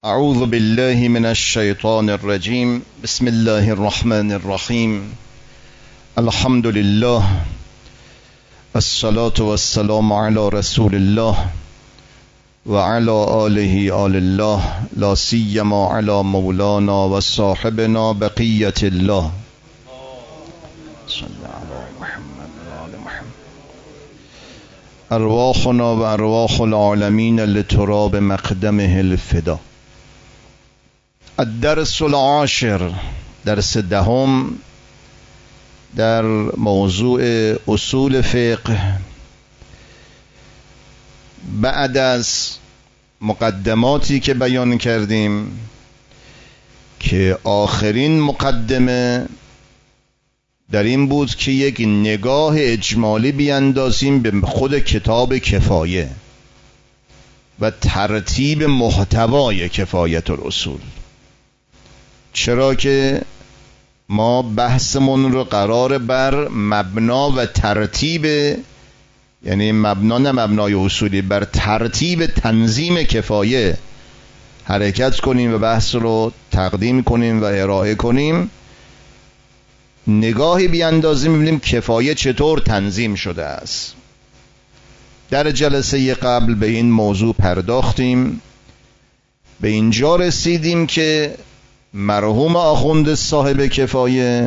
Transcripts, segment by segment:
اعوذ بالله من الشیطان الرجیم. بسم الله الرحمن الرحیم. الحمد لله الصلاة والسلام على رسول الله وعلى آله آل الله لا سیما على مولانا و صاحبنا بقیة الله صلی علی محمد و آل محمد. ارواحنا و ارواح العالمین لتراب مقدمه الفدا. الدرس العاشر، درس دهم در موضوع اصول فقه. بعد از مقدماتی که بیان کردیم که آخرین مقدمه در این بود که یک نگاه اجمالی بیندازیم به خود کتاب کفایه و ترتیب محتوای کفایت الاصول، چرا که ما بحثمون رو قرار بر مبنا و ترتیب، یعنی مبنا نه مبنای اصولی، بر ترتیب تنظیم کفایه حرکت کنیم و بحث رو تقدیم کنیم و ارائه کنیم. نگاهی بیاندازیم ببینیم کفایه چطور تنظیم شده است. در جلسه قبل به این موضوع پرداختیم، به اینجا رسیدیم که مرحوم آخوند صاحب کفایه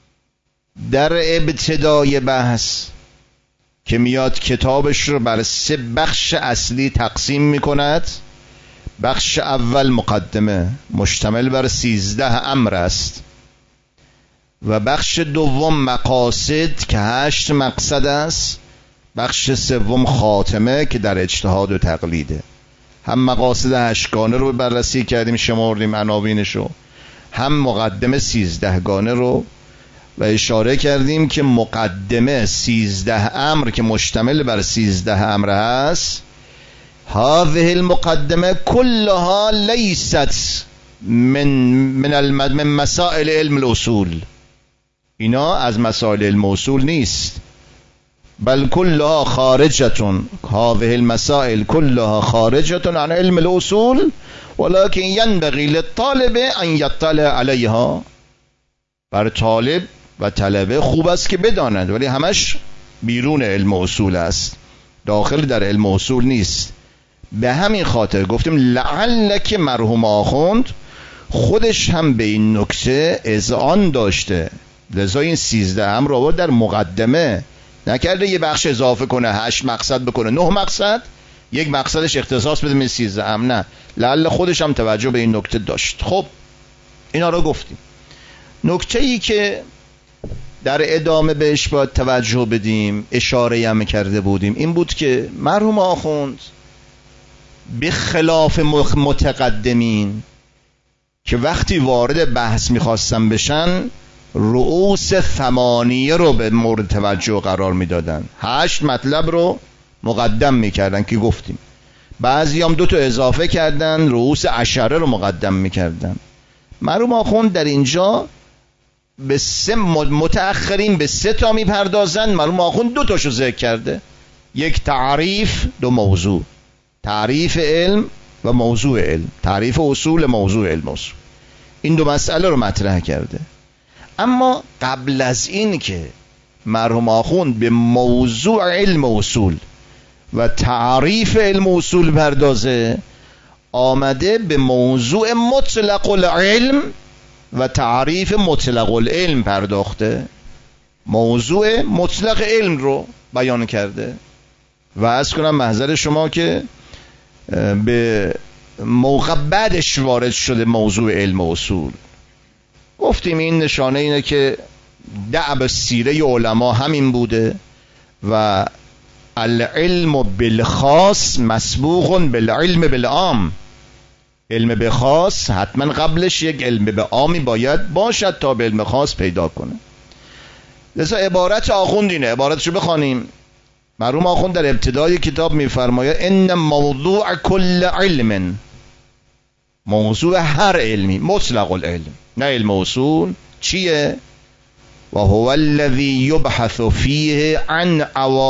در ابتدای بحث که میاد کتابش رو بر 3 بخش اصلی تقسیم میکند. بخش اول مقدمه مشتمل بر 13 امر است و بخش دوم مقاصد که 8 مقصد است. بخش سوم خاتمه که در اجتهاد و تقلیده. هم مقاصد 8 گانه رو بررسی کردیم، شمردیم عناوینشو، هم مقدمه 13 گانه رو، و اشاره کردیم که مقدمه 13 امر که مشتمل بر 13 امر هست. هذه المقدمه كلها لیست من مسائل علم الاصول، اینا از مسائل علم اصول نیست، بل كلها خارجة، هذه المسائل كلها خارجة عن علم الاصول ولكن ينبغي للطالب ان يطلع عليها. بر طالب و طلبه خوب است که بداند، ولی همش بیرون علم اصول است، داخل در علم اصول نیست. به همین خاطر گفتیم لعل که مرحوم آخوند خودش هم به این نکته اذعان داشته، لذا این 13 امر رو در مقدمه نکرده یه بخش اضافه کنه 8 مقصد بکنه 9 مقصد، یک مقصدش اختصاص بده به 13 امر، نه، لعل خودش هم توجه به این نکته داشت. خب اینا رو گفتیم. نکته ای که در ادامه بهش باید توجه بدیم، اشاره هم کرده بودیم، این بود که مرحوم آخوند به خلاف متقدمین که وقتی وارد بحث میخواستن بشن رؤوس 8 رو به مورد توجه قرار میدادن، 8 مطلب رو مقدم میکردن که گفتیم. بعضی هم 2 تا اضافه کردن، رؤوس 10 رو مقدم میکردن. مرحوم آخوند در اینجا به 3 متأخرین به 3 تا میپردازن. مرحوم آخوند 2 تاشو ذکر کرده، یک تعریف، 2 موضوع، تعریف علم و موضوع علم، تعریف اصول، موضوع علم اصول. این 2 مسئله رو مطرح کرده. اما قبل از این که مرحوم آخوند به موضوع علم اصول و تعریف علم اصول پردازه، آمده به موضوع مطلق العلم و تعریف مطلق العلم پرداخته. موضوع مطلق علم رو بیان کرده و عرض کنم محضر شما که به موقع بعدش وارد شده موضوع علم اصول. گفتیم این نشانه اینه که دأب سیره علما همین بوده و العلم بالخاص مسبوق بالعلم بالعام. علم به خاص حتما قبلش یک علم به عامی باید باشد تا به علم خاص پیدا کنه. لذا عبارت آخوند اینه، عبارتشو بخوانیم. مرحوم آخوند در ابتدای کتاب میفرماید ان موضوع کل علم، موضوع هر علمی، مطلق العلم نه علم اصول، چیه؟ و هو الذی یبحث فیه عن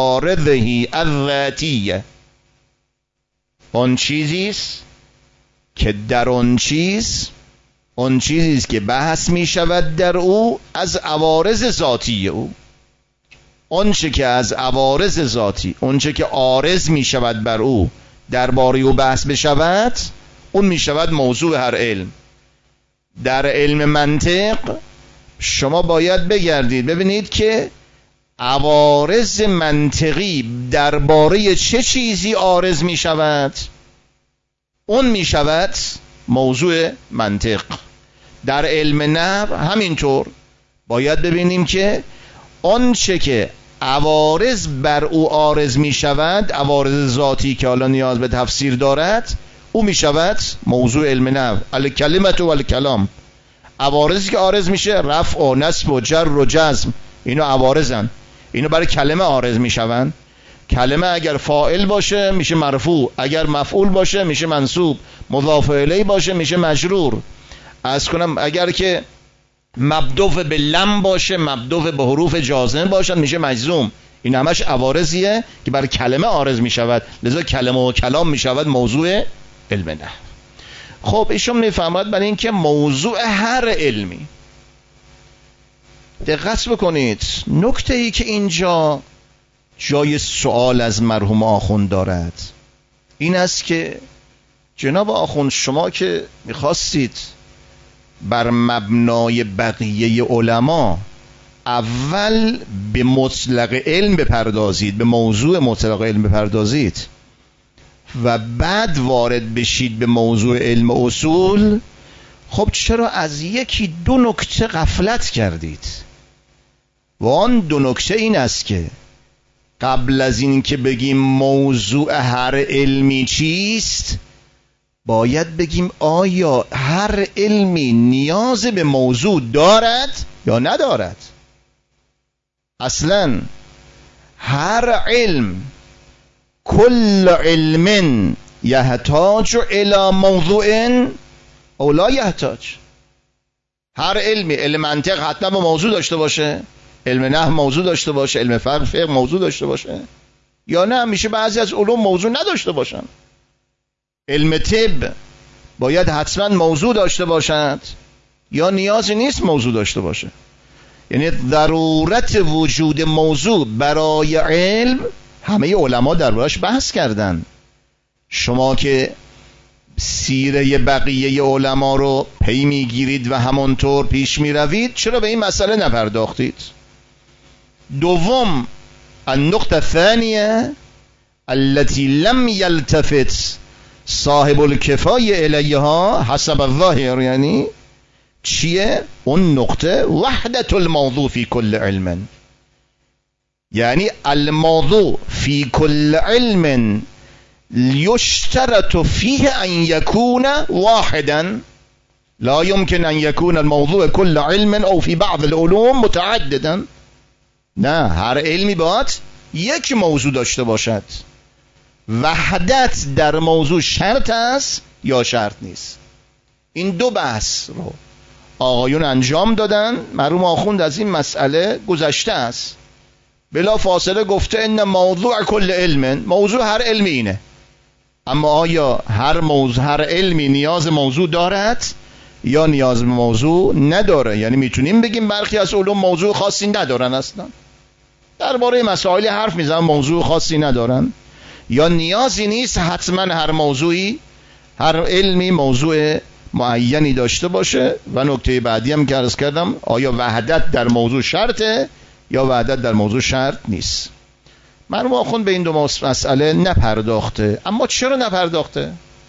عوارضه الذاتیه، آن چیزیست که در آن چیزی است که بحث می شود در او از عوارض ذاتی او. آنچه که از عوارض ذاتی، آنچه که عارض می شود بر او درباره او بحث بشود، اون می شود موضوع هر علم. در علم منطق شما باید بگردید ببینید که عوارض منطقی درباره چه چیزی عارض می شود، اون می شود موضوع منطق. در علم نحو همینطور باید ببینیم که آنچه که عوارض بر او عارض می شود، عوارض ذاتی که حالا نیاز به تفسیر دارد، او می شود موضوع علم نحو. الکلمة و الکلام، عوارضی که عارض میشه رفع و نصب و جر و جزم، اینو عوارضن، اینو برای کلمه عارض میشون. کلمه اگر فاعل باشه میشه مرفوع، اگر مفعول باشه میشه منصوب، مضاف الیه باشه میشه مجرور. از کنم اگر که مبدوع به لم باشه، مبدوع به حروف جازمه باشن میشه مجزوم. این همش عوارضیه که برای کلمه عارض میشود، لذا کلمه و کلام میشود موضوع علم نحو. خب ایشون میفهمد برای اینکه موضوع هر علمی، دقت بکنید نکته ای که اینجا جای سوال از مرحوم آخوند دارد این است که جناب آخوند شما که میخواستید بر مبنای بقیه علما اول به مطلق علم بپردازید، به موضوع مطلق علم بپردازید و بعد وارد بشید به موضوع علم اصول، خب چرا از یکی دو نکته غفلت کردید؟ و آن دو نکته این است که قبل از این که بگیم موضوع هر علمی چیست، باید بگیم آیا هر علمی نیاز به موضوع دارد یا ندارد. اصلا هر علم، کل علم یحتاج الی موضوع او لا یحتاج. هر علمی، علم منطق حتما با موضوع داشته باشه، علم نحو موضوع داشته باشه، علم فقه موضوع داشته باشه، یا نه میشه بعضی از علوم موضوع نداشته باشن. علم طب باید حتما موضوع داشته باشد یا نیازی نیست موضوع داشته باشه. یعنی ضرورت وجود موضوع برای علم همه علما دربارش بحث کردن. شما که سیره بقیه علما رو پی میگیرید و همونطور پیش میروید، چرا به این مسئله نپرداختید؟ دوم، النقطه الثانیه التي لم يلتفت صاحب الکفایه الیها حسب الظاهر، یعنی چیه؟ اون نقطه وحدت الموضوع فی کل علم، یعنی الموضوع فی کل علم یشترط فیه ان یکون واحدا، لا يمكن ان یکون الموضوع کل علم او فی بعض العلوم متعددا. نه، هر علمی باید یک موضوع داشته باشد. وحدت در موضوع شرط است یا شرط نیست؟ این دو بحث رو آقایون انجام دادن. مرحوم آخوند از این مسئله گذشته است، بلا فاصله گفته ان موضوع کل علم، موضوع هر علمی اینه. اما آیا هر علمی نیاز موضوع دارد یا نیاز به موضوع نداره؟ یعنی میتونیم بگیم برخی از علوم موضوع خاصی ندارن، اصلا درباره مسائل حرف میزنن موضوع خاصی ندارن، یا نیازی نیست حتما هر موضوعی، هر علمی موضوع معینی داشته باشه. و نکته بعدی هم که عرض کردم، آیا وحدت در موضوع شرطه یا وحدت در موضوع شرط نیست؟ مرحوم آخوند به این دو مسئله نپرداخته. اما چرا نپرداخته؟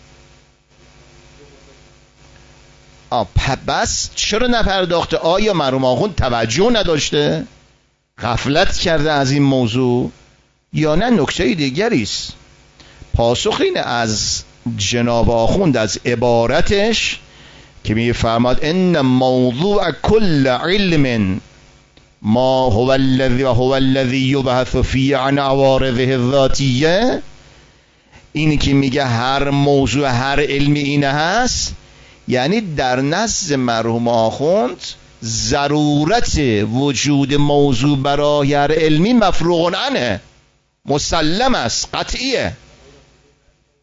بس چرا نپرداخته؟ آیا مرحوم آخوند توجه نداشته، غفلت کرده از این موضوع، یا نه نکته دیگری است؟ پاسخ اینه از جناب آخوند از عبارتش که میفرماد ان موضوع کل علم ما هو الذي يبحث فيه عن عوارضه الذاتیه. اینی که میگه هر موضوع هر علمی اینه هست، یعنی در نزد مرحوم آخوند ضرورت وجود موضوع برای هر علمی مفروغ عنه، مسلم است، قطعیه.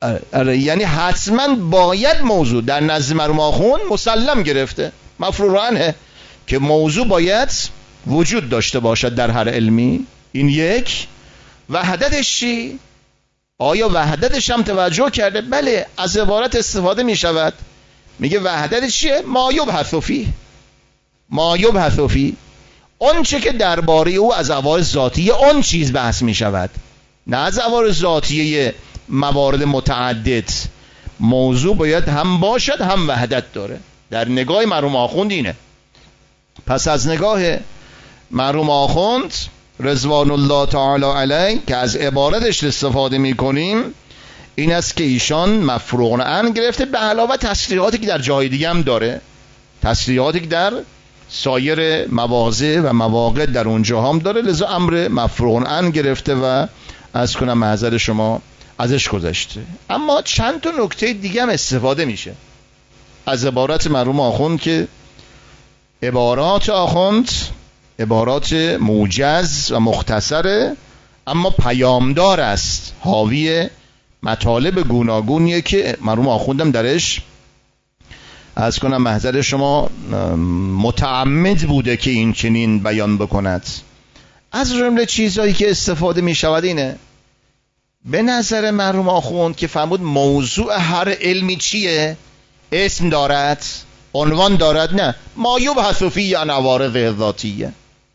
یعنی حتما باید موضوع در نزد مرحوم آخوند مسلم گرفته، مفروغ عنه، که موضوع باید وجود داشته باشد در هر علمی. این یک. وحدتش چی؟ آیا وحدتش هم توجه کرده؟ بله، از عبارت استفاده می شود، میگه وحدتش چیه؟ ما یبحث فیه، ما یبحث فیه، اون چه که درباره او از عوارض ذاتیه اون چیز بحث می شود، نه از عوارض ذاتیه موارد متعدد. موضوع باید هم باشد هم وحدت داره. در نگاه مرحوم آخوند اینه. پس از نگاه مرحوم آخوند رضوان الله تعالی علیه که از عبارتش استفاده میکنیم این است که ایشان مفروغ عنه گرفته، به علاوه تصریحاتی که در جای دیگه هم داره، تصریحاتی که در سایر مواضع و مواقع در اونجا هم داره، لذا امر مفروغ عنه گرفته و از کنم معذر شما ازش گذشته. اما چند تا نکته دیگه هم استفاده میشه از عبارت مرحوم آخوند که عبارات آخوند عبارات موجز و مختصره اما پیامدار است، حاوی مطالب گوناگونیه که مرحوم آخوندم درش از کنم محضر شما متعمد بوده که این چنین بیان بکند. از جمله چیزهایی که استفاده می شود اینه، به نظر مرحوم آخوند که فرمود موضوع هر علمی چیه؟ اسم دارد، عنوان دارد؟ نه، ما یبحث فیه عن عوارض ذاتیه.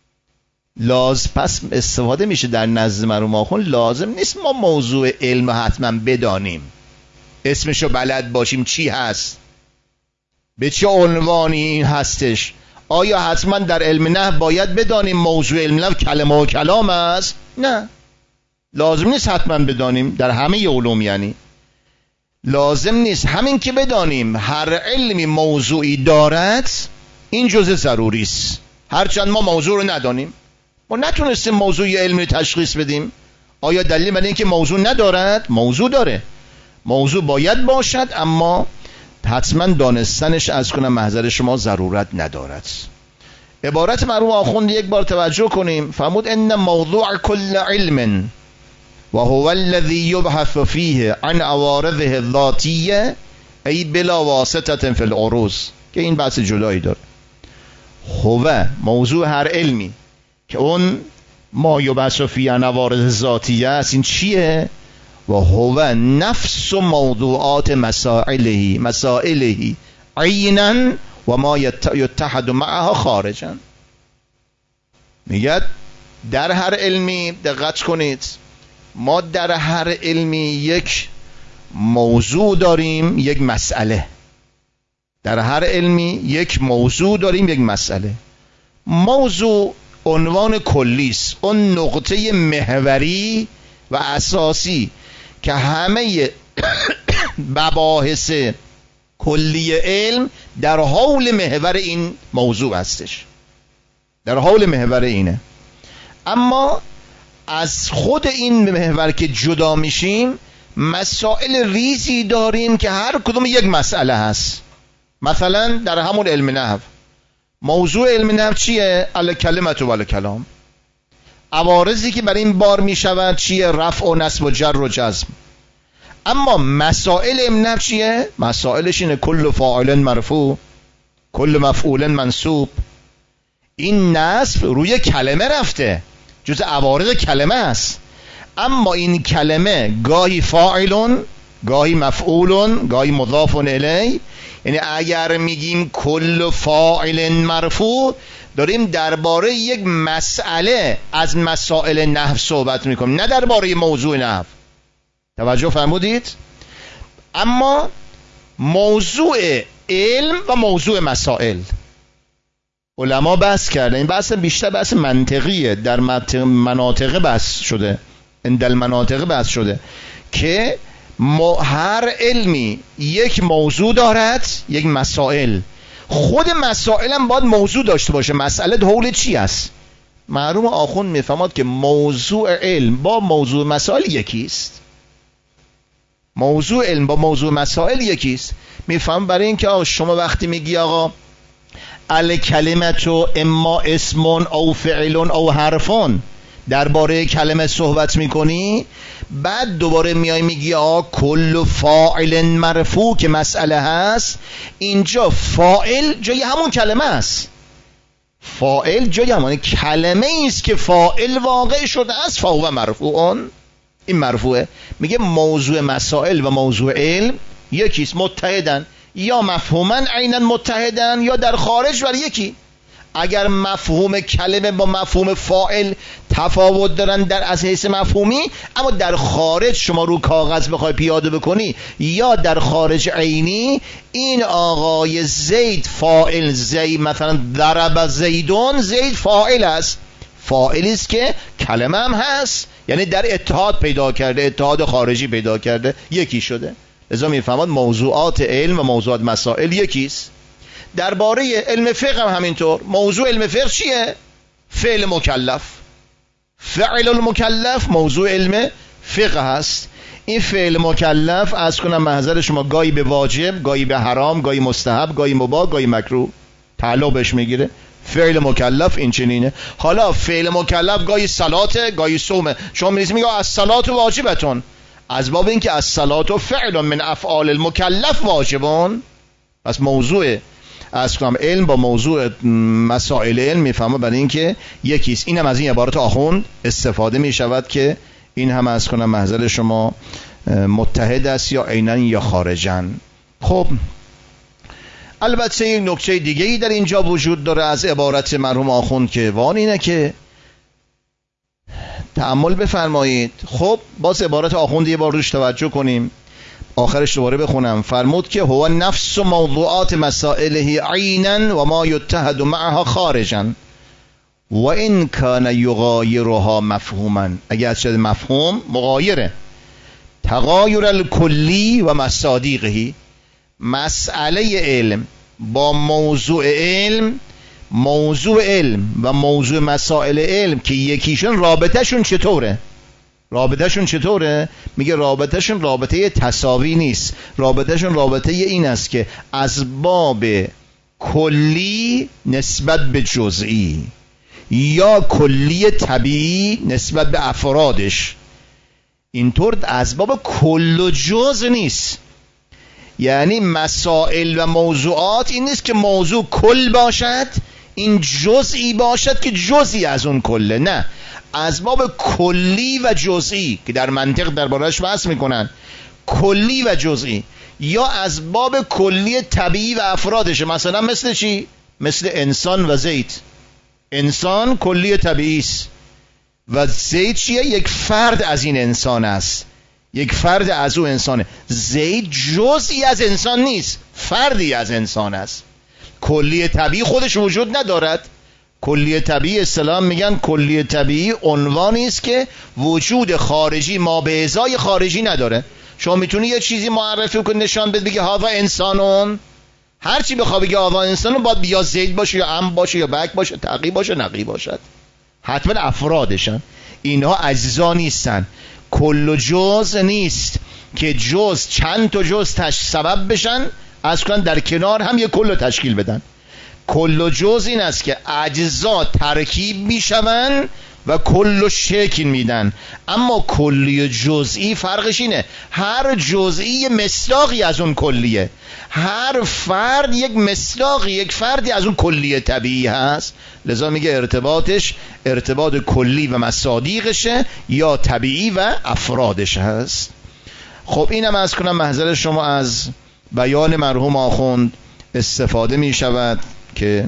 پس استفاده میشه در نزد مرحوم آخوند لازم نیست ما موضوع علم حتما بدانیم، اسمشو بلد باشیم چی هست، به چه عنوانی این هستش. آیا حتما در علم نحو باید بدانیم موضوع علم نحو کلمه و کلام است؟ نه، لازم نیست حتما بدانیم در همه علوم، یعنی لازم نیست. همین که بدانیم هر علمی موضوعی دارد این جزء ضروری است. هرچند ما موضوع رو ندانیم، ما نتونستیم موضوع علمی تشخیص بدیم، آیا دلیل بر این که موضوع ندارد؟ موضوع داره، موضوع باید باشد، اما حتما دانستنش از کنم محضر شما ضرورت ندارد. عبارت مرحوم آخوند یک بار توجه کنیم، فرمود ان موضوع کل علم و هو الذی یبحث فیه عن عوارضه الذاتیه ای بلا واسطه فی العروض، که این بحث جدایی داره. هو موضوع هر علمی که اون ما یبحث فیه عن عوارض ذاتیه است، این چیه؟ و هو نفس موضوعات مسائله عینا و ما یتحد معها خارجا. میگه در هر علمی، دقت کنید، ما در هر علمی یک موضوع داریم، یک مسئله. در هر علمی یک موضوع داریم، یک مسئله. موضوع عنوان کلی است، اون نقطه محوری و اساسی که همه مباحث کلی علم در حول محور این موضوع هستش، در حول محور اینه. اما از خود این محور که جدا میشیم مسائل ریزی داریم که هر کدوم یک مسئله هست. مثلا در همون علم نحو، موضوع علم نحو چیه؟ الکلمة و الکلام. عوارضی که برای این بار میشود چیه؟ رفع و نصب و جر و جزم. اما مسائل علم نحو چیه؟ مسائلش اینه کل فاعل مرفوع، کل مفعول منصوب. این نصب روی کلمه رفته، جز عوارض کلمه است. اما این کلمه گاهی فاعلون، گاهی مفعولون، گاهی مضاف الیه. یعنی اگر میگیم کل فاعل مرفوع، داریم درباره یک مسئله از مسائل نحو صحبت میکنیم، نه درباره موضوع نحو. توجه فرمودید؟ اما موضوع علم و موضوع مسائل علما بحث کردن. این بحث بیشتر بحث منطقیه، در مناطق بحث شده، اندل مناطق بحث شده که هر علمی یک موضوع دارد، یک مسائل. خود مسائل هم باید موضوع داشته باشه. مسئله حول چی است؟ مرحوم آخوند میفهمد که موضوع علم با موضوع مسائل یکیست. موضوع علم با موضوع مسائل یکیست. میفهم برای اینکه شما وقتی میگی آقا الکلمت اما اسم او فعل او حرفون، درباره کلمه صحبت میکنی، بعد دوباره میای میگی کل فاعل مرفوع که مسئله هست، اینجا فاعل جای همون کلمه است. فاعل جای همون کلمه ایست که فاعل واقع شده است، فهو مرفوعون، این مرفوعه. میگه موضوع مسائل و موضوع علم یکیست، متحدن، یا مفهوما عینا متحدن یا در خارج بر یکی. اگر مفهوم کلمه با مفهوم فاعل تفاوت دارن در از حیث مفهومی، اما در خارج شما رو کاغذ بخوای پیاده بکنی یا در خارج عینی، این آقای زید فاعل، زید مثلا ضرب زیدون، زید فاعل است، فاعلی است که کلمه هم هست، یعنی در اتحاد پیدا کرده، اتحاد خارجی پیدا کرده، یکی شده. لذا میفهمد موضوعات علم و موضوعات مسائل یکیست. درباره علم فقه هم همینطور. موضوع علم فقه چیه؟ فعل مکلف. فعل المکلف موضوع علم فقه هست. این فعل مکلف از کنم محضر شما گاهی به واجب، گاهی به حرام، گاهی مستحب، گاهی مباح، گاهی مکروه تعلق بهش میگیره. فعل مکلف این چنینه. حالا فعل مکلف گاهی صلاته، گاهی صومه. شما میگید میگه الصلاة واجبتون، از باب اینکه الصلاة فعل من افعال المکلف واجبون. پس موضوع از کنم علم با موضوع مسائل علم میفهمه برای اینکه یکیست. این هم از این عبارت آخوند استفاده میشود که این هم از کنم محضر شما متحد است یا عیناً یا خارجاً. خب البته یک نکته دیگه ای در اینجا وجود داره از عبارت مرحوم آخوند که وان اینه که تأمل بفرمایید. خب باز عبارت آخوند یه بار روش توجه کنیم، آخرش دوباره بخونم. فرمود که هو نفس موضوعات مسائله عینا و ما یتحد معها خارجا و این کان یغایرها مفهوما. اگر شد مفهوم مغایره، تغایر الکلی و مصادیقه. مسئله علم با موضوع علم، موضوع علم و موضوع مسائل علم که یکیشون رابطهشون چطوره؟ رابطهشون چطوره؟ میگه رابطهشون رابطه تساوی نیست، رابطهشون رابطه این است که اسباب کلی نسبت به جزئی یا کلی طبیعی نسبت به افرادش. اینطور اسباب کل و جز نیست. یعنی مسائل و موضوعات این نیست که موضوع کل باشد، این جزئی باشد که جزئی از اون کله. نه، اسباب کلی و جزئی که در منطق درباره‌اش بحث میکنن، کلی و جزئی، یا اسباب کلی طبیعی و افرادشه. مثلا مثل چی؟ مثل انسان و زید. انسان کلی طبیعی است و زید چیه؟ یک فرد از این انسان است، یک فرد از او انسانه. زید جزئی از انسان نیست، فردی از انسان است. کلی طبیعی خودش وجود ندارد. کلی طبیعی اصطلاحاً میگن کلی طبیعی عنوانی است که وجود خارجی ما به ازای خارجی نداره. شما میتونی یه چیزی معرفی کنی نشان بده بگی هاذا انسانون، هر چی بخواد بگی هاذا انسانون باید یا زید باشه یا ام باشه یا بک باشه، تقی باشه، نقی باشد، حتما افرادشن. اینها اجزا نیستن. کل و جز نیست که جز چند تا جز سبب بشن از کنن در کنار هم یک کل تشکیل بدن. کل و جز این است که اجزا ترکیب میشون و کل و شکل میدن. اما کلی و جزئی فرقش اینه، هر جزئی مصداقی از اون کلیه، هر فرد یک مصداقی، یک فردی از اون کلیه طبیعی هست. لذا میگه ارتباطش ارتباط کلی و مصادیقشه یا طبیعی و افرادش هست. خب اینم از کنم محضر شما از بیان مرحوم آخوند استفاده میشود که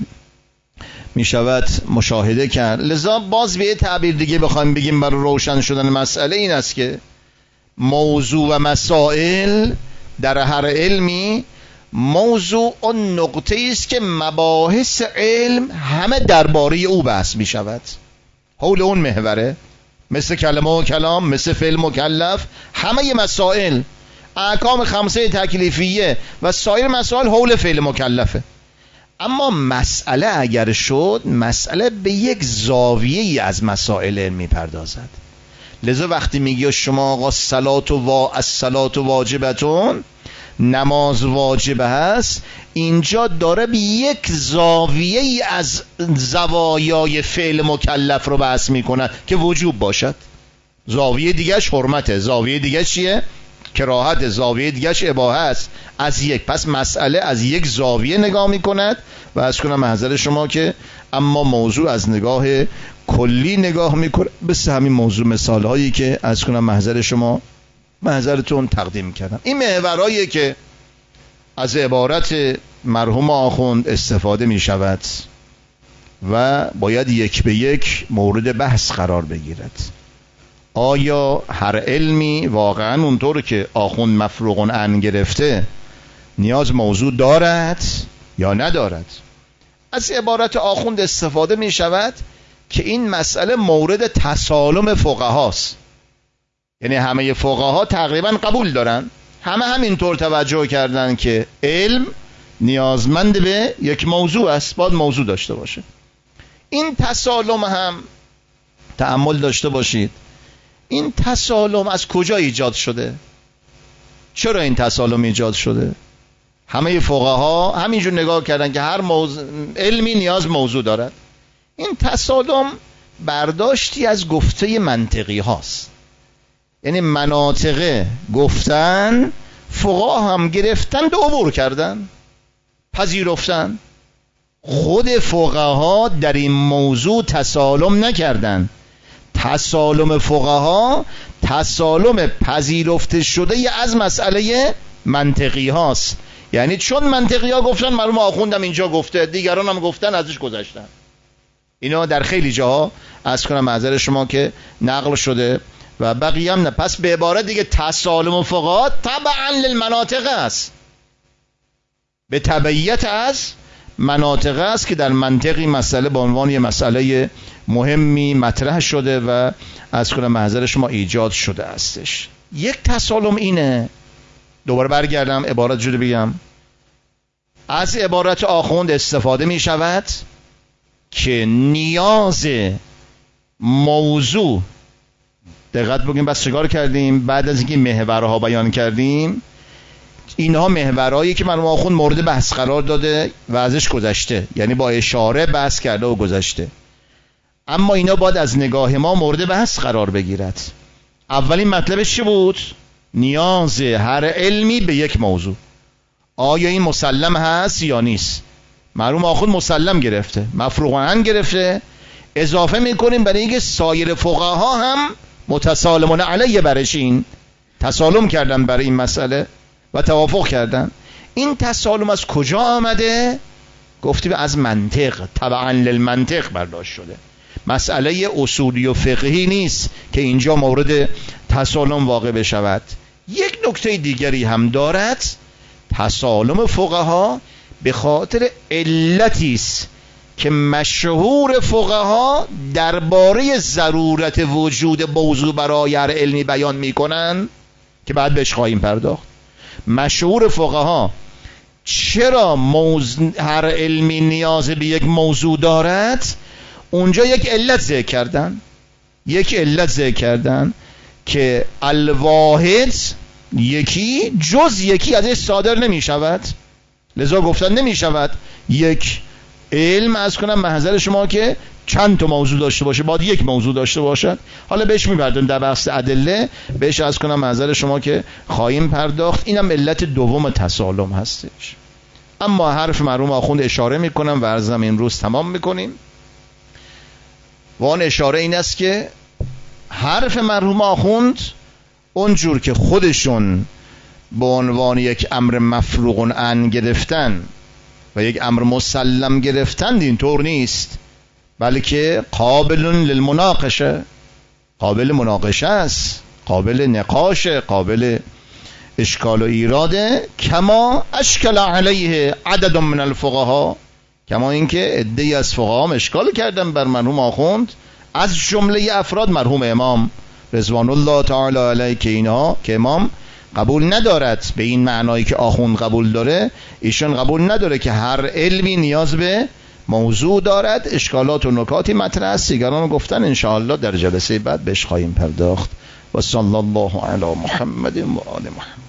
میشود مشاهده کرد. لذا باز به تعبیر دیگه بخوایم بگیم برای روشن شدن مسئله این است که موضوع و مسائل در هر علمی، موضوع اون نقطه است که مباحث علم همه درباره او بحث میشود، حول اون محوره. مثل کلمه و کلام، مثل فعل مکلف، همه مسائل، احکام خمسه تکلیفیه و سایر مسائل حول فعل مکلفه. اما مسئله اگر شد، مسئله به یک زاویه‌ای از مسائل علم میپردازد. لذا وقتی میگه شما آقا الصلاة واجبتون، نماز واجب هست، اینجا داره به یک زاویه ای از زوایای فعل مکلف رو بحث میکنه که وجوب باشد. زاویه دیگهش حرمته، زاویه دیگه چیه؟ کراهت، زاویه دیگهش اباحه است. از یک، پس مسئله از یک زاویه نگاه میکند و از کنم محضر شما که اما موضوع از نگاه کلی نگاه میکنه. بس همین موضوع مثال هایی که از کنم محضر شما محضرتون تقدیم کردم. این محورهایی که از عبارت مرحوم آخوند استفاده می شود و باید یک به یک مورد بحث قرار بگیرد. آیا هر علمی واقعا اونطور که آخوند مفروغ عن گرفته نیاز موضوع دارد یا ندارد؟ از عبارت آخوند استفاده می شود که این مسئله مورد تسالم فقهاست، یعنی همه فقها تقریبا قبول دارن، همه همینطور توجه کردن که علم نیازمند به یک موضوع است، باید موضوع داشته باشه. این تسالم هم تأمل داشته باشید، این تسالم از کجا ایجاد شده؟ چرا این تسالم ایجاد شده؟ همه فقها همینجور نگاه کردن که هر علمی نیاز موضوع دارد. این تسالم برداشتی از گفته منطقی هاست، یعنی مناطقه گفتن، فقها هم گرفتن و عبور کردن، پذیرفتن. خود فقها در این موضوع تسالم نکردن. تسالم فقها تسالم پذیرفته شده از مسئله منطقی هاست، یعنی چون منطقی ها گفتن، مرحوم آخوندم اینجا گفته، دیگران هم گفتن، ازش گذشتن. اینا در خیلی جاها از کنم معذر شما که نقل شده و بقیه هم نه. پس به عبارت دیگه تسالم فقها تبعا للمناطق است، به تبعیت از مناطق است که در منطقی مسئله به عنوان یه مسئله مهمی مطرح شده و از کنم معذر شما ایجاد شده استش. یک تسالم اینه. دوباره برگردم عبارت جوری بگم، از عبارت آخوند استفاده می شود که نیاز موضوع، دقت بگیم بس چیکار کردیم بعد از اینکه محورها بیان کردیم، اینها محورهایی که مرحوم آخوند مورد بحث قرار داده و ازش گذشته، یعنی با اشاره بحث کرده و گذشته، اما اینا باید از نگاه ما مورد بحث قرار بگیرد. اولین مطلبش چی بود؟ نیاز هر علمی به یک موضوع. آیا این مسلم هست یا نیست؟ مرحوم آخوند مسلم گرفته، مفروغ عنه گرفته، اضافه میکنیم برای اینکه سایر فقها هم متسالمون علیه برشین تسالم کردن برای این مسئله و توافق کردن. این تسالم از کجا آمده؟ گفتیم از منطق، تبعا للمنطق برداشت شده. مسئله اصولی و فقهی نیست که اینجا مورد تسالم واقع بشود. یک نکته دیگری هم دارد، تسالم فقها به خاطر علتی است که مشهور فقها درباره ضرورت وجود موضوع برای هر علمی بیان میکنن که بعد بهش خواهیم پرداخت. مشهور فقها چرا هر علمی نیاز به یک موضوع دارد، اونجا یک علت ذکر کردن، که الواحد یکی جز یکی ازش صادر نمی شود، لذا گفتن نمی شود یک علم از کنم محضر شما که چند تا موضوع داشته باشه، باید یک موضوع داشته باشد. حالا بهش می‌پردازیم در بحث ادله، بهش از کنم محضر شما که خواهیم پرداخت. اینم علت دوم تسالم هستش. اما حرف مرحوم آخوند اشاره میکنم و عرضم امروز تمام میکنیم. و آن اشاره این است که حرف مرحوم آخوند اونجور که خودشون به عنوان یک امر مفروغ عنه گرفتن و یک امر مسلم گرفتن اینطور نیست، بلکه قابل للمناقشه، قابل مناقشه است، قابل نقاشه، قابل اشکال و ایراده. کما اشکل علیه عدد من الفقها، کما اینکه عده‌ای از فقها اشکال کردن بر مرحوم آخوند، از جمله افراد مرحوم امام رضوان الله تعالی علیه، که اینها که امام قبول ندارد به این معنایی که آخوند قبول داره، ایشون قبول نداره که هر علمی نیاز به موضوع دارد. اشکالات و نکاتی مطرح است، دیگران گفتن انشاءالله در جلسه بعد بهش خواهیم پرداخت. و صلی الله علی محمد و آل محمد.